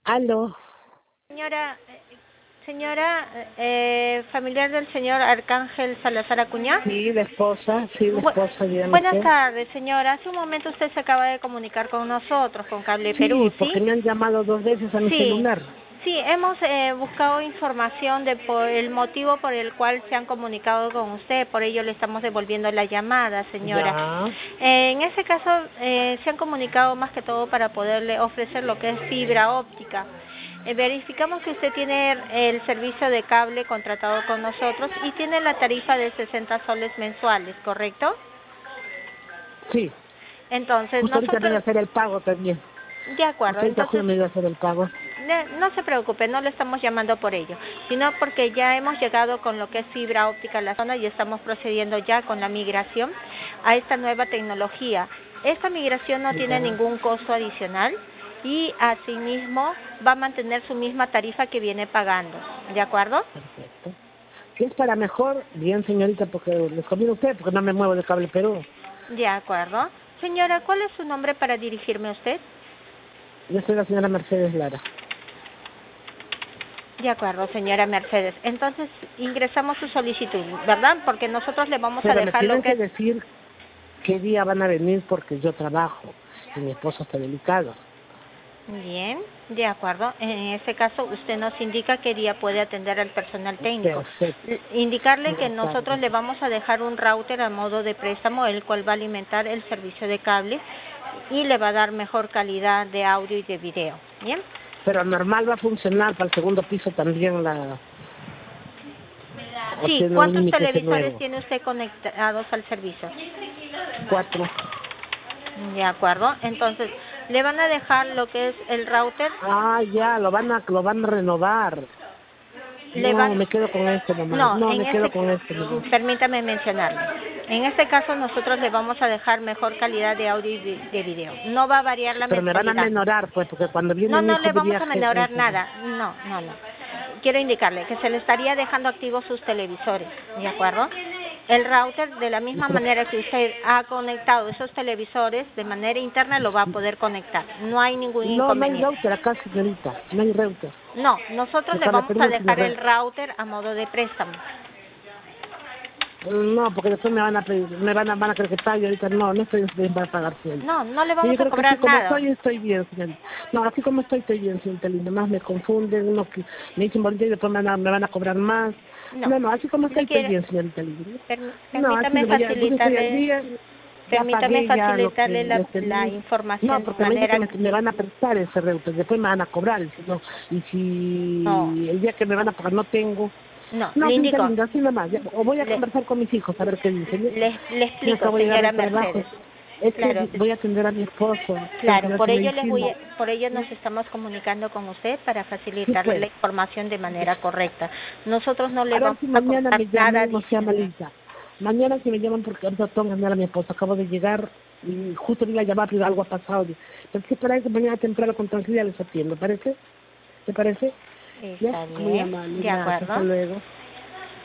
Aló. Señora, familiar del señor Arcángel Salazar Acuña. Sí, la esposa, dígame Buenas usted. tardes, señora. Hace un momento usted se acaba de comunicar con nosotros, con Cable Perú, Sí, ¿sí? porque me han llamado 2 veces a mi Sí, celular. sí, hemos buscado información de por el motivo por el cual se han comunicado con usted, por ello le estamos devolviendo la llamada, señora. Ya. En ese caso, se han comunicado más que todo para poderle ofrecer lo que es fibra óptica. Verificamos que usted tiene el servicio de cable contratado con nosotros y tiene la tarifa de 60 soles mensuales, ¿correcto? Sí. Entonces, Justo ahorita me voy a nosotros... hacer el pago también. De acuerdo, Justo ahorita entonces... me voy a hacer el pago. No se preocupe, no le estamos llamando por ello, sino porque ya hemos llegado con lo que es fibra óptica a la zona y estamos procediendo ya con la migración a esta nueva tecnología. Esta migración no tiene Ya. ningún costo adicional y asimismo va a mantener su misma tarifa que viene pagando, ¿de acuerdo? Perfecto. Si es para mejor, bien señorita, porque les conviene a usted, porque no me muevo de Cable Perú. De acuerdo. Señora, ¿cuál es su nombre para dirigirme a usted? Yo soy la señora Mercedes Lara. De acuerdo, señora Mercedes. Entonces ingresamos su solicitud, ¿verdad? Porque nosotros le vamos a Pero me dejar lo tienen que que es... decir qué día van a venir porque yo trabajo y mi esposo está delicado. Bien, de acuerdo. En este caso, usted nos indica qué día puede atender al personal técnico. Perfecto. Indicarle que Buenas nosotros tardes. le vamos a dejar un router a modo de préstamo, el cual va a alimentar el servicio de cable y le va a dar mejor calidad de audio y de video. Bien. Pero normal va a funcionar para el segundo piso también o Sí, tiene un ¿cuántos límite ese televisores nuevo. tiene usted conectados al servicio? 4. De acuerdo. Entonces, le van a dejar lo que es el router. Ah, ya, lo van a renovar. Le No, van... me quedo con este nomás. No, No, en me quedo este... con este nomás. Permítame mencionarle. En este caso nosotros le vamos a dejar mejor calidad de audio y de video. No va a variar la Pero me van a mensualidad. menorar, pues, porque cuando viene No, mi no hijo le de vamos a viaje, menorar eso. nada. No, no, no. Quiero indicarle que se le estaría dejando activos sus televisores, ¿de acuerdo? El router, de la misma manera que usted ha conectado esos televisores, de manera interna lo va a poder conectar. No hay ningún No, no hay inconveniente. router acá, señorita. No hay router. No, nosotros El le cable vamos Perú a no tiene dejar el router. router a modo de préstamo. No, porque después me van a pedir, van a creer que pague, ahorita no estoy bien para pagar siempre. No, no le Y yo vamos a creo que así cobrar como nada. estoy bien, señorita. No, así como estoy bien, señorita linda. Más me confunden, uno que me dicen bonito y después me van a cobrar más. No, No, así como le estoy quiero, bien, señorita linda. No, así permítame no, ya, pues estoy al facilitarle, día, ya pagué ya lo que la, les la tenía. No, información de porque me dice manera... que me van a prestar ese router, después me van a cobrar, y No, si el día que me van a pagar no tengo. no, No, le señorita indico, linda, así nomás. O voy a le, conversar con mis hijos a ver qué dicen. le Yo explico, acabo de llegar señora del trabajo. Mercedes. Es que Claro, voy a atender a mi esposo. Tengo que claro, dar por su ello medicina. por ello nos estamos comunicando con usted para Sí, facilitarle la pues. información de manera correcta. Nosotros no le A ver vamos si a mañana cobrar me nada llaman, no sea adicional. malita. Mañana si me llaman porque ahorita tengo que atender a mi esposo. Acabo de llegar y justo vi la llamada, pero algo ha pasado. Pero si para eso mañana temprano con tranquilidad les atiendo. ¿Parece? ¿Te parece? Ya, Está muy bien, amable. de Gracias. Hasta acuerdo. luego.